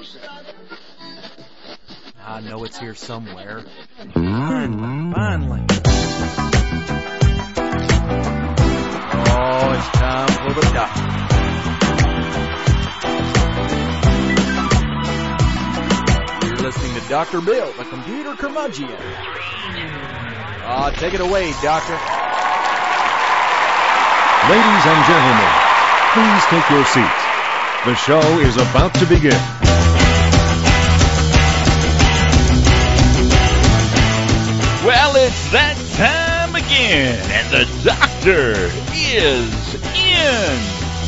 I know it's here somewhere. Finally. Oh, it's time for the doctor. You're listening to Dr. Bill, the computer curmudgeon. Take it away, doctor. Ladies and gentlemen, please take your seats. The show is about to begin. Well, it's that time again, and the doctor is in.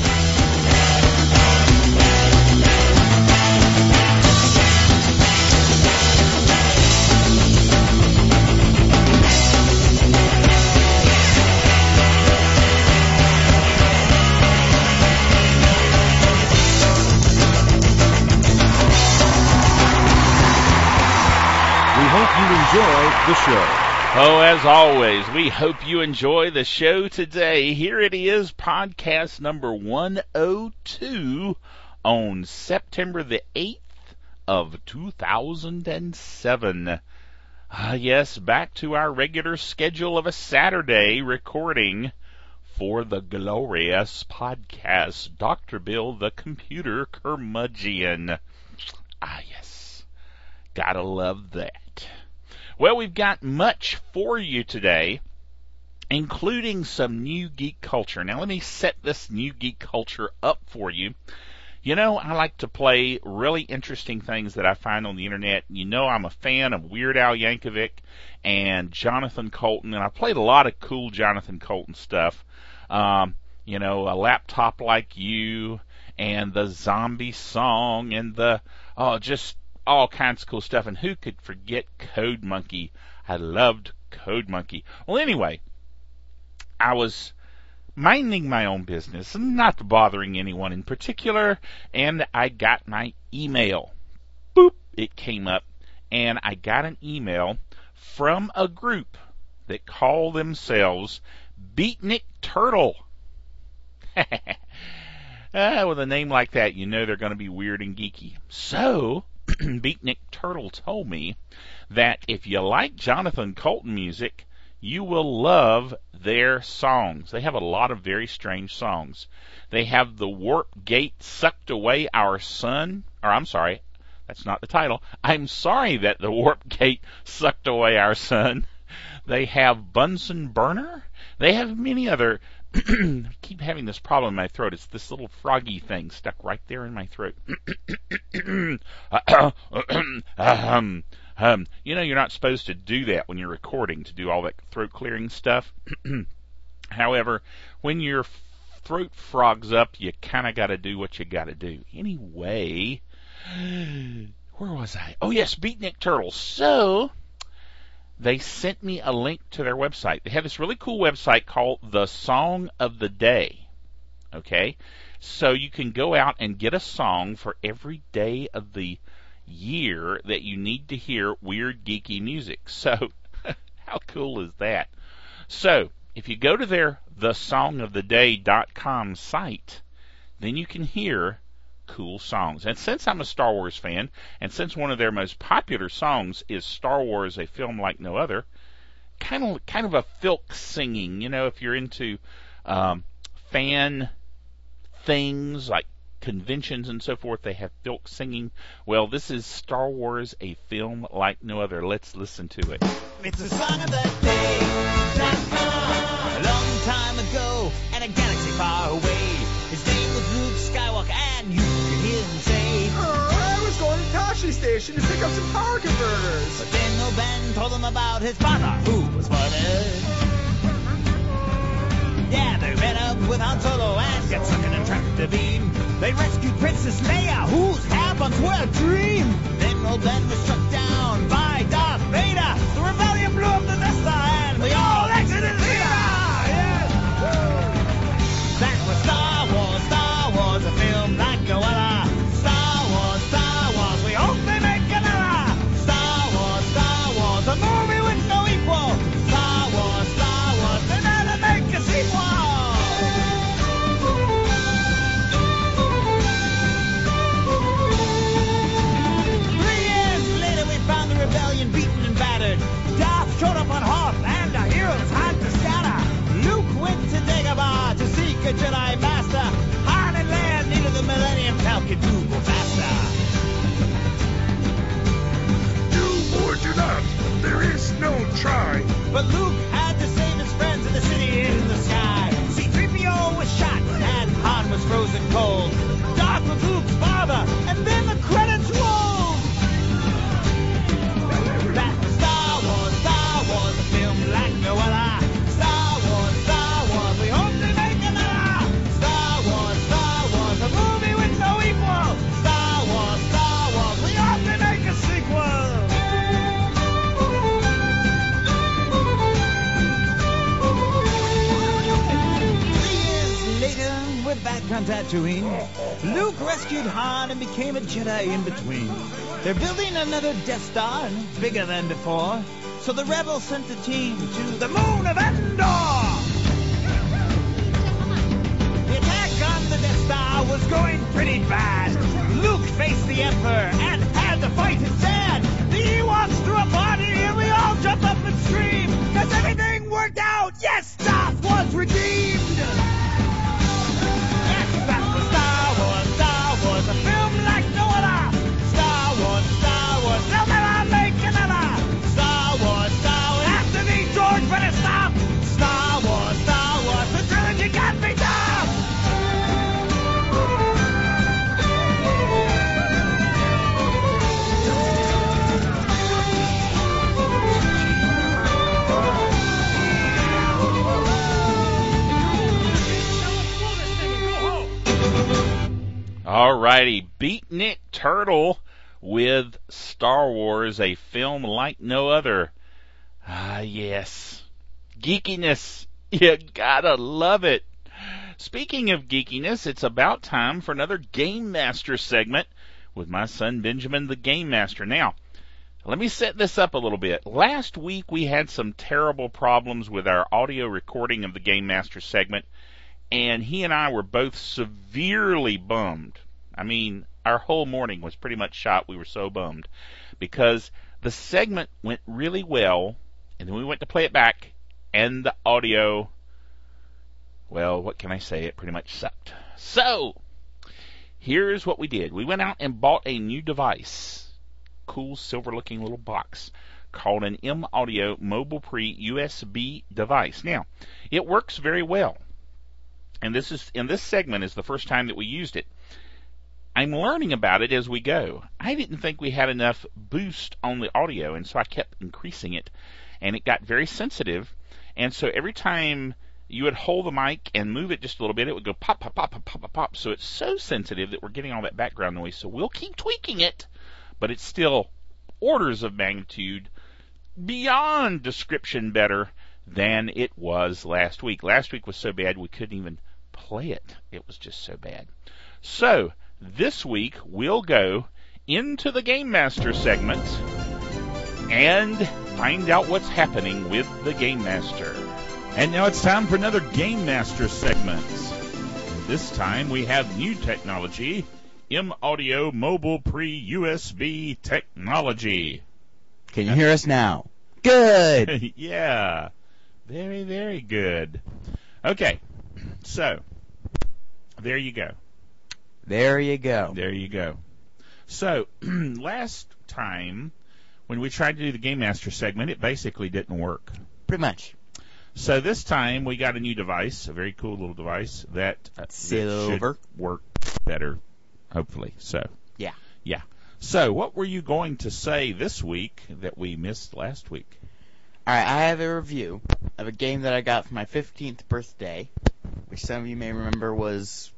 Enjoy the show. Oh, as always, we hope you enjoy the show today. Here it is, podcast number 102 on September the 8th of 2007. Yes, back to our regular schedule of a Saturday recording for the glorious podcast, Dr. Bill, the computer curmudgeon. Yes, gotta love that. Well, we've got much for you today, including some new geek culture. Now, let me set this new geek culture up for you. You know, I like to play really interesting things that I find on the internet. You know, I'm a fan of Weird Al Yankovic and Jonathan Coulton, and I played a lot of cool Jonathan Coulton stuff. You know, A Laptop Like You, and the Zombie Song, and the, just all kinds of cool stuff. And who could forget Code Monkey? I loved Code Monkey. Well, anyway, I was minding my own business and not bothering anyone in particular, and I got my email. Boop, it came up, and I got an email from a group that call themselves Beatnik Turtle. With a name like that, you know they're going to be weird and geeky. So, Beatnik Turtle told me that if you like Jonathan Coulton music, you will love their songs. They have a lot of very strange songs. They have The Warp Gate Sucked Away Our Sun, or I'm sorry, that's not the title. I'm sorry that The Warp Gate Sucked Away Our Sun. They have Bunsen Burner. They have many other. I keep having this problem in my throat. It's this little froggy thing stuck right there in my throat. You know, you're not supposed to do that when you're recording, to do all that throat clearing stuff. However, when your throat frogs up, you kind of got to do what you got to do. Anyway, where was I? Oh, yes, Beatnik Turtle. So, they sent me a link to their website. They have this really cool website called The Song of the Day. Okay? So you can go out and get a song for every day of the year that you need to hear weird, geeky music. So, how cool is that? So, if you go to their thesongoftheday.com site, then you can hear cool songs. And since I'm a Star Wars fan, and since one of their most popular songs is Star Wars, A Film Like No Other, kind of a filk singing, you know, if you're into fan things like conventions and so forth, they have filk singing. Well, this is Star Wars, A Film Like No Other. Let's listen to it. It's the song of the day. A long time ago, in a galaxy far away, his name was Luke Skywalker, and you could hear him say, I was going to Tashi Station to pick up some power converters. But then no Ben told him about his father, who was murdered. Yeah, they met up with Han Solo and got stuck in a tractor beam. They rescued Princess Leia, whose hair once were a dream. Then old Ben was struck down by Darth Vader. The rebellion blew up the Death Star, and we all exited the theater. That was Star Wars, a film like no other. Star Wars, we hope they make another. Star Wars, a movie with no equal. Star Wars, they better make a sequel. Tatooine. Luke rescued Han and became a Jedi in between. They're building another Death Star, and it's bigger than before. So the rebels sent the team to the moon of Endor. The attack on the Death Star was going pretty bad. Luke faced the Emperor and had to fight instead. The Ewoks threw a party and we all jumped up and screamed, 'cause everything worked out. Yes, Darth was redeemed. Yes, that was Star Wars, a film like no other. Star Wars, they'll never make another. Star Wars, after me, George, better stop. Star Wars, the trilogy got me down. Alrighty, Beatnik Turtle with Star Wars, a film like no other. Ah, yes. Geekiness. You gotta love it. Speaking of geekiness, it's about time for another Game Master segment with my son Benjamin the Game Master. Now, let me set this up a little bit. Last week we had some terrible problems with our audio recording of the Game Master segment, and he and I were both severely bummed. I mean, our whole morning was pretty much shot. We were so bummed because the segment went really well, and then we went to play it back, and the audio, well, what can I say? It pretty much sucked. So, here's what we did. We went out and bought a new device, cool silver-looking little box, called an M-Audio Mobile Pre USB device. Now, it works very well. And this segment is the first time that we used it. I'm learning about it as we go. I didn't think we had enough boost on the audio, and so I kept increasing it. And it got very sensitive. And so every time you would hold the mic and move it just a little bit, it would go pop, pop, pop, pop, pop, pop, pop. So it's so sensitive that we're getting all that background noise. So we'll keep tweaking it, but it's still orders of magnitude beyond description better than it was last week. Last week was so bad we couldn't even play it. It was just so bad. So this week we'll go into the Game Master segment and find out what's happening with the Game Master. And now it's time for another Game Master segment. This time we have new technology, M-Audio Mobile Pre-USB technology. Can you hear us now? Good! Yeah. Very, very good. Okay. So, there you go. There you go. There you go. So, last time, when we tried to do the Game Master segment, it basically didn't work. Pretty much. So this time, we got a new device, a very cool little device that Silver. should work better, hopefully. So, Yeah. Yeah. So, what were you going to say this week that we missed last week? Alright, I have a review of a game that I got for my 15th birthday, which some of you may remember was...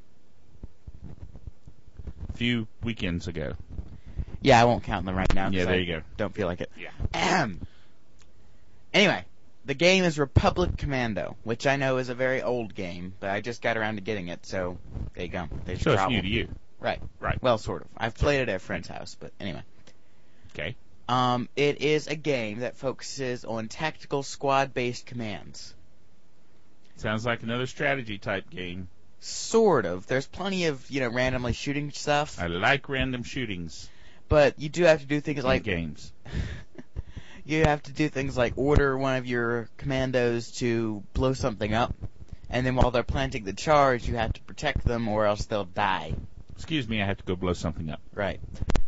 A few weekends ago. Yeah, I won't count them right now. Yeah, 'cause there I you go. Don't feel like it. Yeah. Anyway, the game is Republic Commando, which I know is a very old game, but I just got around to getting it, so there you go. There's So your it's problem. new to you. Right. Right. Well, sort of. I've played it at a friend's house, but anyway. Okay. It is a game that focuses on tactical squad-based commands. Sounds like another strategy type game. Sort of. There's plenty of, randomly shooting stuff, I like random shootings but you do have to do things in like games. you have to do things like order one of your commandos to blow something up, and then while they're planting the charge, you have to protect them or else they'll die. Excuse me, I have to go blow something up. Right.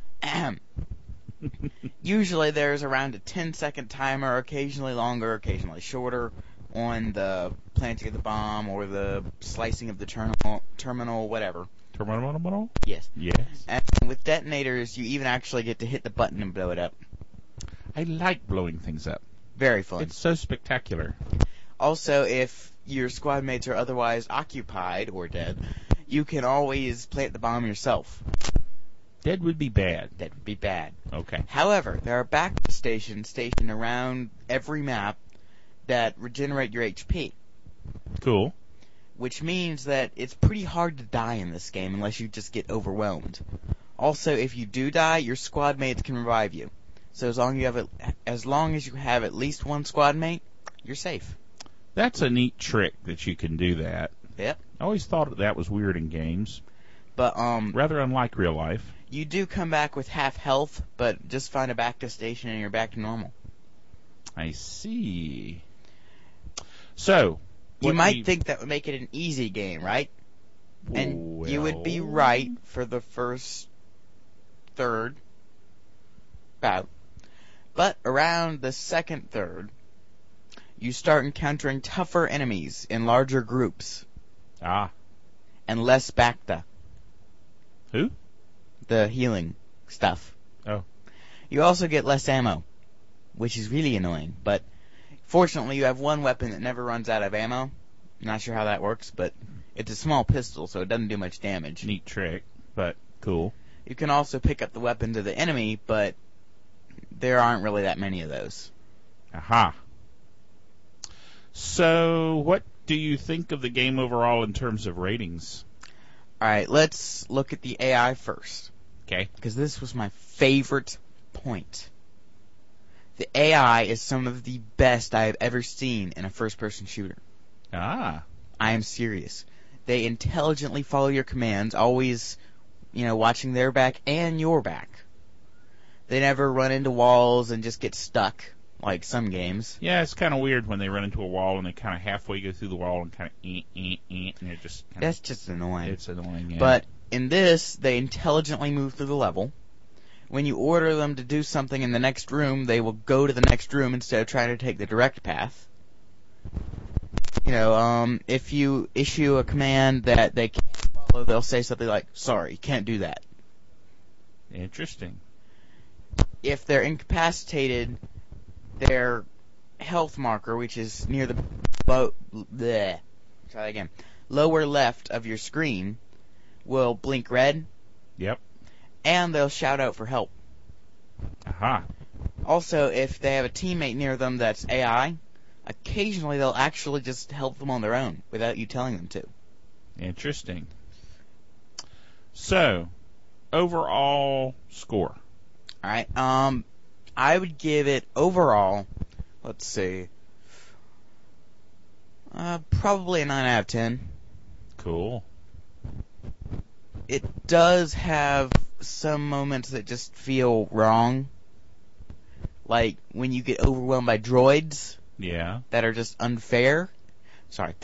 Usually there's around a 10-second timer, occasionally longer, occasionally shorter, on the planting of the bomb or the slicing of the terminal, whatever. Terminal? Yes. Yes. And with detonators, you even actually get to hit the button and blow it up. I like blowing things up. Very fun. It's so spectacular. Also, if your squad mates are otherwise occupied or dead, you can always plant the bomb yourself. Dead would be bad. That would be bad. Okay. However, there are backup stations stationed around every map that regenerate your HP. Cool. which means that it's pretty hard to die in this game unless you just get overwhelmed. Also, if you do die, your squad mates can revive you. So as long as you have at least one squad mate, you're safe. That's a neat trick that you can do that. Yep. I always thought that was weird in games. But rather unlike real life. You do come back with half health, but just find a backup station and you're back to normal. I see. So, you might think that would make it an easy game, right? And you would be right for the first third bout. But around the second third, you start encountering tougher enemies in larger groups. Ah. And less Bacta. Who? The healing stuff. Oh. You also get less ammo, which is really annoying, but fortunately you have one weapon that never runs out of ammo. Not sure how that works, but it's a small pistol, so it doesn't do much damage. Neat trick, but cool. You can also pick up the weapons of the enemy, but there aren't really that many of those. Aha. So, what do you think of the game overall in terms of ratings? Alright, let's look at the AI first. Okay. Because this was my favorite point. The AI is some of the best I have ever seen in a first-person shooter. Ah. I am serious. They intelligently follow your commands, always, watching their back and your back. They never run into walls and just get stuck, like some games. Yeah, it's kind of weird when they run into a wall and they kind of halfway go through the wall and kind of and it just kinda, that's just annoying. It's annoying, yeah. But in this, they intelligently move through the level. When you order them to do something in the next room, they will go to the next room instead of trying to take the direct path. If you issue a command that they can't follow, they'll say something like, "Sorry, can't do that." Interesting. If they're incapacitated, their health marker, which is near the lower left of your screen, will blink red. Yep. And they'll shout out for help. Aha. Also, if they have a teammate near them that's AI, occasionally they'll actually just help them on their own without you telling them to. Interesting. So, overall score. Alright, I would give it overall, let's see, probably a 9 out of 10. Cool. It does have some moments that just feel wrong. Like when you get overwhelmed by droids. Yeah. That are just unfair. Sorry.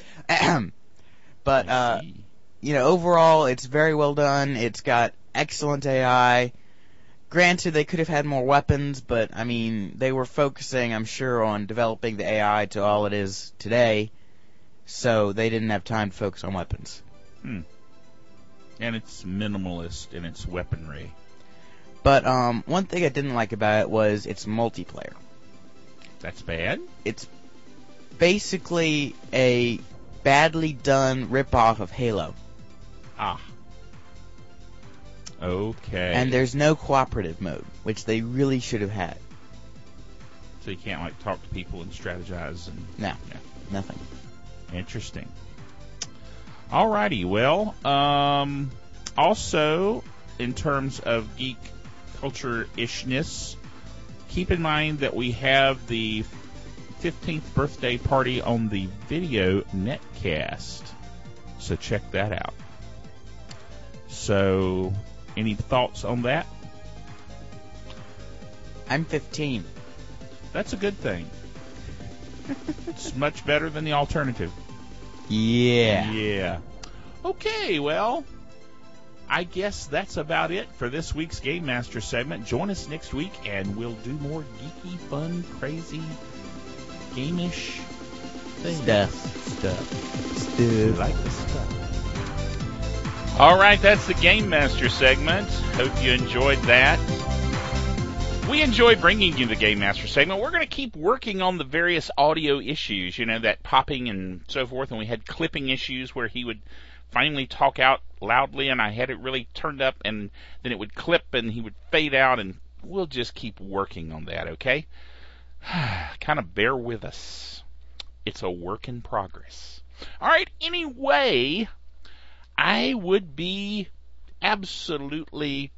But, overall, it's very well done. It's got excellent AI. Granted, they could have had more weapons, but, they were focusing, I'm sure, on developing the AI to all it is today, so they didn't have time to focus on weapons. And it's minimalist in its weaponry. But, one thing I didn't like about it was its multiplayer. That's bad? It's basically a badly done ripoff of Halo. Ah. Okay. And there's no cooperative mode, which they really should have had. So you can't, talk to people and strategize and... No, nothing. Interesting. Alrighty, well, also, in terms of geek culture-ishness, keep in mind that we have the 15th birthday party on the video netcast. So check that out. So, any thoughts on that? I'm 15. That's a good thing. It's much better than the alternative. Yeah. Yeah. Okay, well, I guess that's about it for this week's Game Master segment. Join us next week, and we'll do more geeky, fun, crazy, game-ish things. Stuff. We like the stuff. All right, that's the Game Master segment. Hope you enjoyed that. We enjoy bringing you the Game Master segment. We're going to keep working on the various audio issues, that popping and so forth, and we had clipping issues where he would finally talk out loudly, and I had it really turned up, and then it would clip, and he would fade out, and we'll just keep working on that, okay? Kind of bear with us. It's a work in progress. All right, anyway, I would be absolutely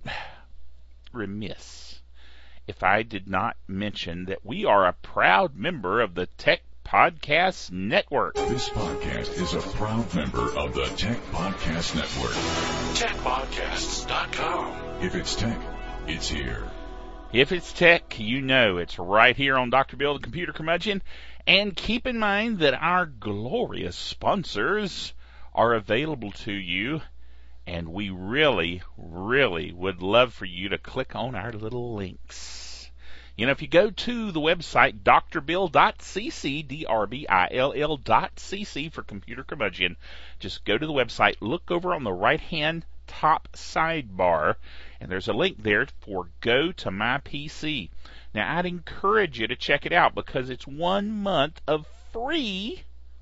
remiss if I did not mention that we are a proud member of the Tech Podcast Network. This podcast is a proud member of the Tech Podcast Network. TechPodcasts.com. If it's tech, it's here. If it's tech, you know it's right here on Dr. Bill, the Computer Curmudgeon. And keep in mind that our glorious sponsors are available to you, and we really, really would love for you to click on our little links. You know, if you go to the website drbill.cc, drbill.cc for Computer Curmudgeon, just go to the website, look over on the right-hand top sidebar, and there's a link there for Go to My PC. Now, I'd encourage you to check it out because it's 1 month of free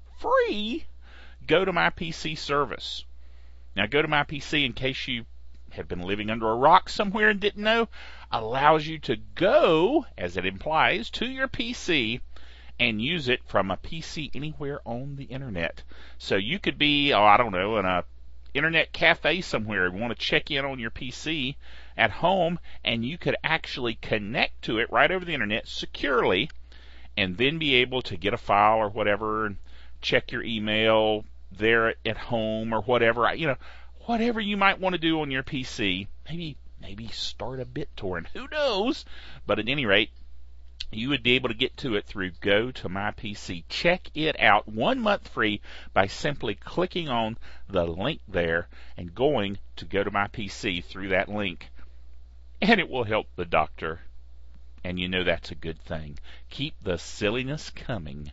Go to My PC service. Now, Go to My PC, in case you have been living under a rock somewhere and didn't know, allows you to go, as it implies, to your PC and use it from a PC anywhere on the internet. So you could be, in a internet cafe somewhere and want to check in on your PC at home, and you could actually connect to it right over the internet securely, and then be able to get a file or whatever and check your email there at home or whatever. Whatever you might want to do on your PC, maybe start a BitTorrent, who knows? But at any rate, you would be able to get to it through Go to My PC. Check it out 1 month free by simply clicking on the link there and going to Go to My PC through that link. And it will help the doctor. And you know that's a good thing. Keep the silliness coming.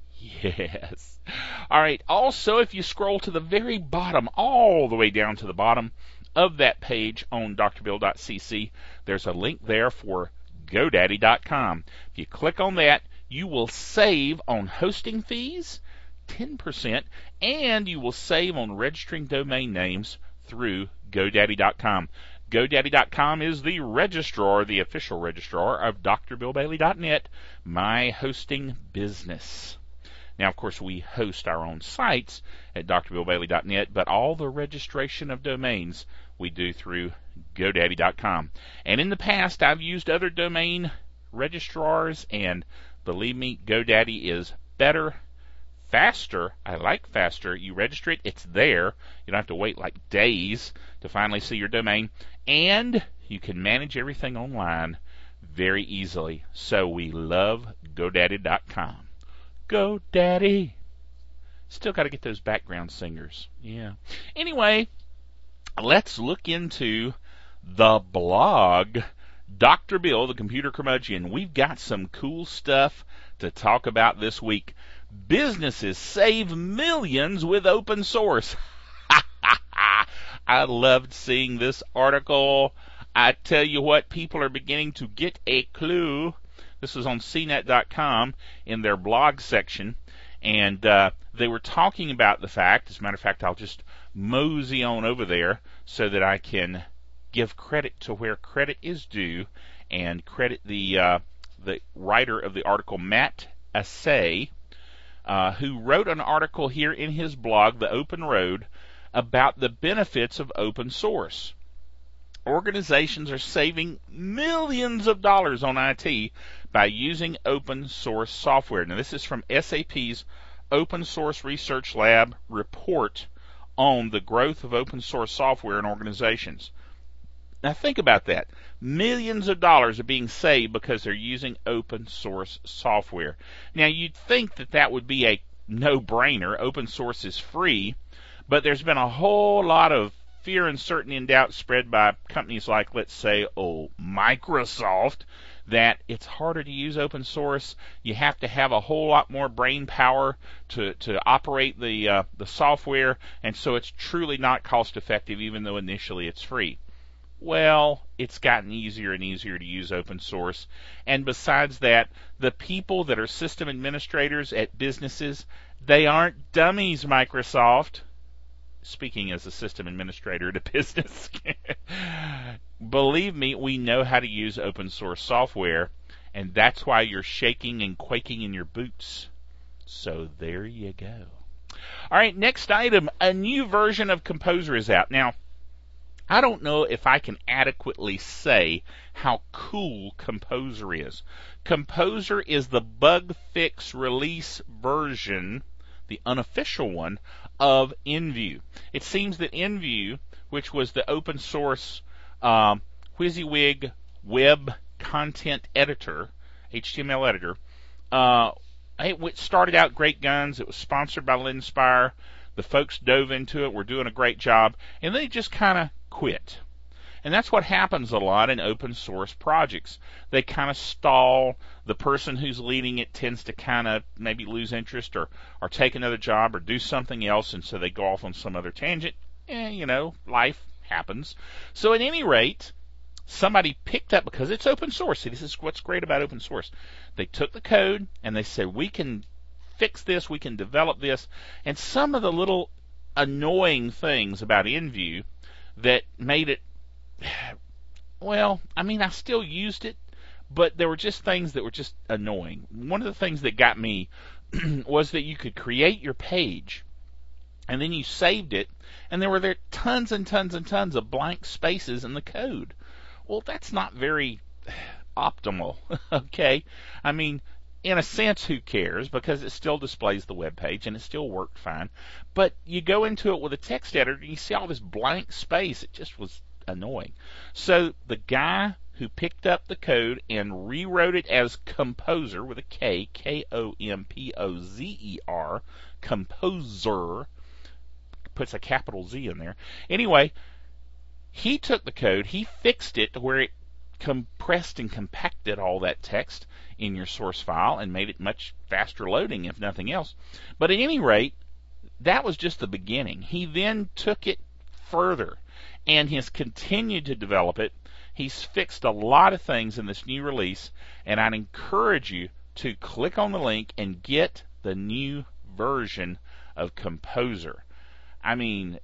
Yes. All right. Also, if you scroll to the very bottom, all the way down to the bottom of that page on drbill.cc, there's a link there for GoDaddy.com. If you click on that, you will save on hosting fees, 10%, and you will save on registering domain names through GoDaddy.com. GoDaddy.com is the registrar, the official registrar of DrBillBailey.net, my hosting business. Now, of course, we host our own sites at DrBillBailey.net, but all the registration of domains we do through GoDaddy.com. And in the past, I've used other domain registrars, and believe me, GoDaddy is better, faster. I like faster. You register it, it's there. You don't have to wait like days to finally see your domain. And you can manage everything online very easily. So we love GoDaddy.com. GoDaddy. Still got to get those background singers. Yeah. Anyway, let's look into the blog. Dr. Bill, the Computer Curmudgeon. We've got some cool stuff to talk about this week. Businesses save millions with open source. I loved seeing this article. I tell you what, people are beginning to get a clue. This was on CNET.com in their blog section, and they were talking about the fact, as a matter of fact, I'll just mosey on over there so that I can give credit to where credit is due, and credit the writer of the article, Matt Asay, who wrote an article here in his blog, The Open Road, about the benefits of open source. Organizations are saving millions of dollars on IT by using open source software. Now, this is from SAP's Open Source Research Lab report on the growth of open source software in organizations. Now, think about that. Millions of dollars are being saved because they're using open source software. Now, you'd think that that would be a no-brainer. Open source is free, but there's been a whole lot of fear, uncertainty, and doubt spread by companies like, let's say, Microsoft, that it's harder to use open source. You have to have a whole lot more brain power to operate the software, and so it's truly not cost effective, even though initially it's free. Well, it's gotten easier and easier to use open source, and besides that, the people that are system administrators at businesses, they aren't dummies, Microsoft. Speaking as a system administrator at a business, believe me, we know how to use open source software, and that's why you're shaking and quaking in your boots. So there you go. All right, next item. A new version of Composer is out. Now, I don't know if I can adequately say how cool Composer is. Composer is the bug fix release version, the unofficial one, of InView. It seems that InView, which was the open source WYSIWYG web content editor, HTML editor, it started out great guns. It was sponsored by Linspire. The folks dove into it, were doing a great job, and they just kind of quit. And that's what happens a lot in open source projects. They kind of stall. The person who's leading it tends to kind of maybe lose interest or take another job or do something else, and so they go off on some other tangent. Life happens. So at any rate, somebody picked up, because it's open source. See, this is what's great about open source. They took the code and they said, we can fix this, we can develop this, and some of the little annoying things about InView that made it, well, I mean, I still used it, but there were just things that were just annoying. One of the things that got me was that you could create your page, and then you saved it, and there were tons and tons and tons of blank spaces in the code. Well, that's not very optimal, okay? I mean, in a sense, who cares? Because it still displays the web page, and it still worked fine. But you go into it with a text editor, and you see all this blank space. It just was annoying. So the guy who picked up the code and rewrote it as Composer with a K, Kompozer, Composer, puts a capital Z in there. Anyway, he took the code, he fixed it to where it compressed and compacted all that text in your source file and made it much faster loading, if nothing else. But at any rate, that was just the beginning. He then took it further and has continued to develop it. He's fixed a lot of things in this new release, and I'd encourage you to click on the link and get the new version of Composer. I mean,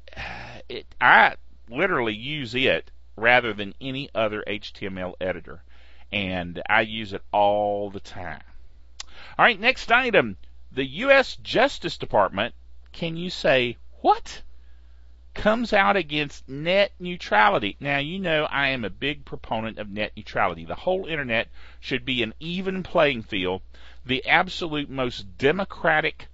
I literally use it rather than any other HTML editor, and I use it all the time. All right, next item. The U.S. Justice Department, can you say what? Comes out against net neutrality. Now, you know I am a big proponent of net neutrality. The whole internet should be an even playing field. The absolute most democratic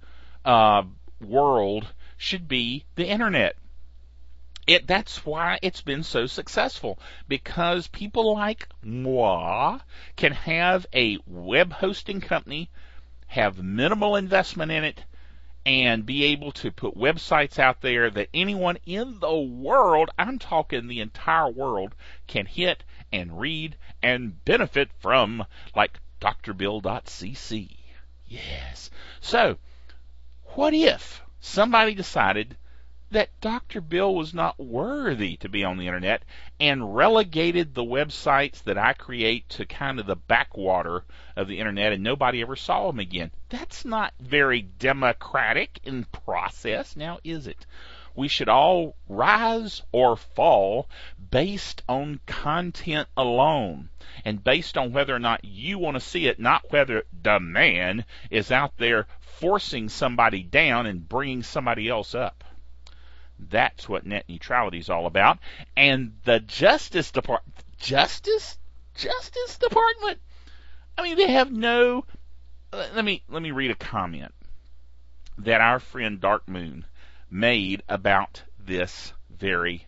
world should be the internet. That's why it's been so successful, because people like moi can have a web hosting company, have minimal investment in it, and be able to put websites out there that anyone in the world, I'm talking the entire world, can hit and read and benefit from, like drbill.cc. Yes. So, what if somebody decided that Dr. Bill was not worthy to be on the internet and relegated the websites that I create to kind of the backwater of the internet and nobody ever saw them again? That's not very democratic in process, now is it? We should all rise or fall based on content alone and based on whether or not you want to see it, not whether the man is out there forcing somebody down and bringing somebody else up. That's what net neutrality is all about. And the Justice Department, Justice Department? I mean, they have no... Let me read a comment that our friend Dark Moon made about this very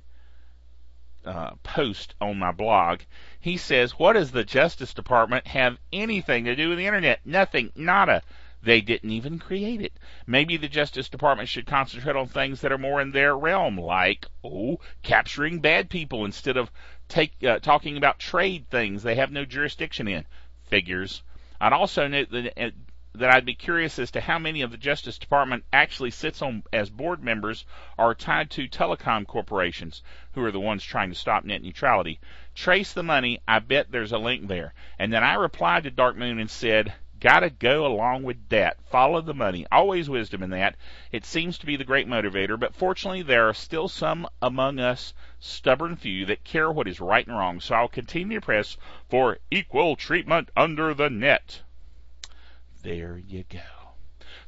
post on my blog. He says, what does the Justice Department have anything to do with the internet? Nothing. Nada. They didn't even create it. Maybe the Justice Department should concentrate on things that are more in their realm, like, capturing bad people instead of talking about trade things they have no jurisdiction in. Figures. I'd also note that I'd be curious as to how many of the Justice Department actually sits on as board members or are tied to telecom corporations, who are the ones trying to stop net neutrality. Trace the money. I bet there's a link there. And then I replied to Dark Moon and said, gotta go along with that. Follow the money. Always wisdom in that. It seems to be the great motivator, but fortunately there are still some among us stubborn few that care what is right and wrong, so I'll continue to press for equal treatment under the net. There you go.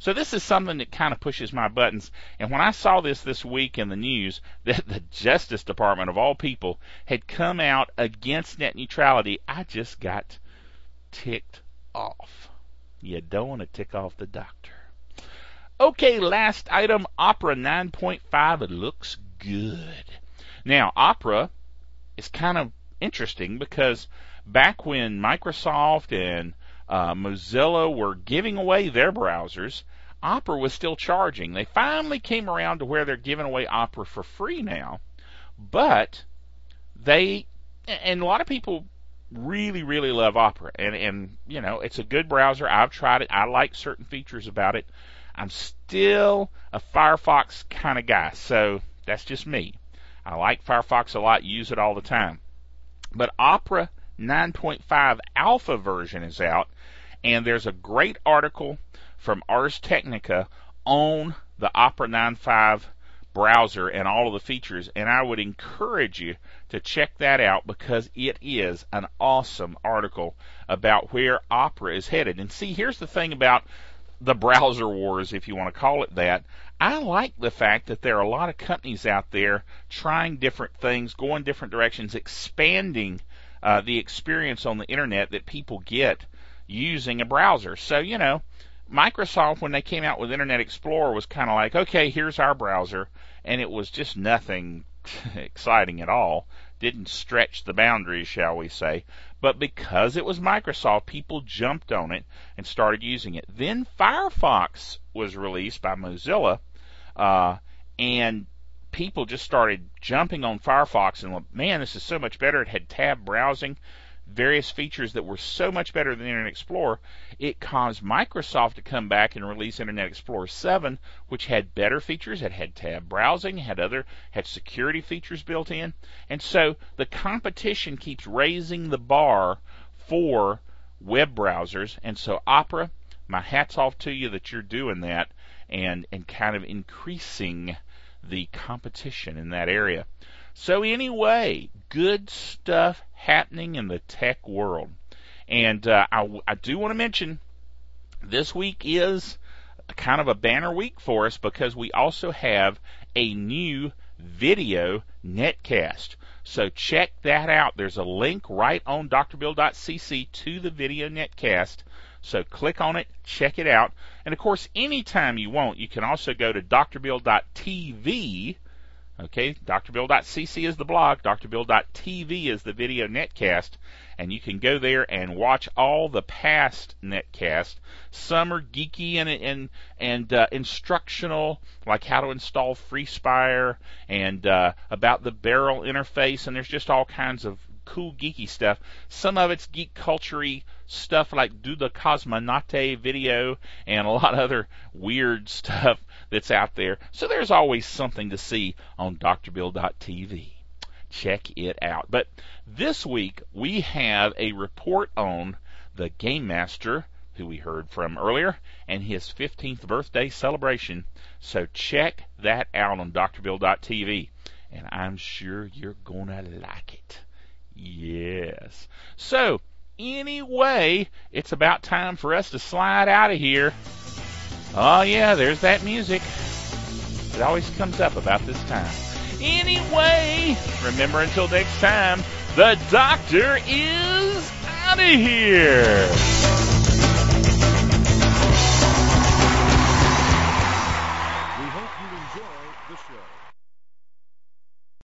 So this is something that kind of pushes my buttons. And when I saw this week in the news, that the Justice Department, of all people, had come out against net neutrality, I just got ticked off. You don't want to tick off the doctor. Okay, last item, Opera 9.5. It looks good. Now, Opera is kind of interesting because back when Microsoft and Mozilla were giving away their browsers, Opera was still charging. They finally came around to where they're giving away Opera for free now, but and a lot of people really, really love Opera, and you know, it's a good browser. I've tried it. I like certain features about it. I'm still a Firefox kind of guy, so that's just me. I like Firefox a lot, use it all the time. But Opera 9.5 alpha version is out, and there's a great article from Ars Technica on the Opera 9.5 browser and all of the features, and I would encourage you to check that out because it is an awesome article about where Opera is headed. And see, here's the thing about the browser wars, if you want to call it that. I like the fact that there are a lot of companies out there trying different things, going different directions, expanding the experience on the internet that people get using a browser. So, you know, Microsoft, when they came out with Internet Explorer, was kind of like, okay, here's our browser, and it was just nothing exciting at all. Didn't stretch the boundaries, shall we say. But because it was Microsoft, people jumped on it and started using it. Then Firefox was released by Mozilla, and people just started jumping on Firefox and, man, this is so much better. It had tab browsing, various features that were so much better than Internet Explorer. It caused Microsoft to come back and release Internet Explorer 7, which had better features. It had tab browsing, had security features built in. And so the competition keeps raising the bar for web browsers. And so Opera, my hat's off to you that you're doing that and kind of increasing the competition in that area. So anyway, good stuff happening in the tech world. And I do want to mention this week is kind of a banner week for us because we also have a new video netcast. So check that out. There's a link right on drbill.cc to the video netcast. So click on it, check it out. And of course, anytime you want, you can also go to drbill.tv. Okay, drbill.cc is the blog, drbill.tv is the video netcast, and you can go there and watch all the past netcasts. Some are geeky and instructional, like how to install FreeSpire and about the Barrel interface, and there's just all kinds of cool geeky stuff. Some of it's geek culture-y stuff like Do the Cosmonaute video and a lot of other weird stuff that's out there. So there's always something to see on drbill.tv. Check it out. But this week we have a report on the Game Master, who we heard from earlier, and his 15th birthday celebration. So check that out on drbill.tv, and I'm sure you're gonna like it. Yes. So, anyway, it's about time for us to slide out of here. Oh, yeah, there's that music. It always comes up about this time. Anyway, remember, until next time, the doctor is out of here.